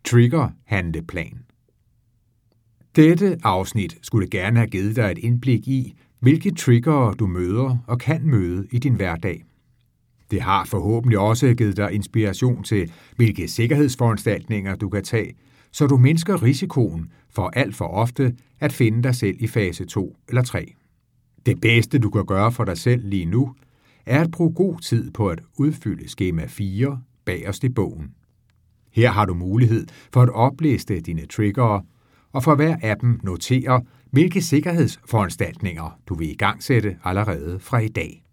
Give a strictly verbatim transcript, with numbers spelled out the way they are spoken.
Trigger-handleplan. Dette afsnit skulle gerne have givet dig et indblik i, hvilke triggere du møder og kan møde i din hverdag. Det har forhåbentlig også givet dig inspiration til, hvilke sikkerhedsforanstaltninger du kan tage, så du mindsker risikoen for alt for ofte at finde dig selv i fase to eller tre. Det bedste du kan gøre for dig selv lige nu, er at bruge god tid på at udfylde skema fire bagerst i bogen. Her har du mulighed for at opliste dine triggere, og for hver af dem notere, hvilke sikkerhedsforanstaltninger du vil igangsætte allerede fra i dag.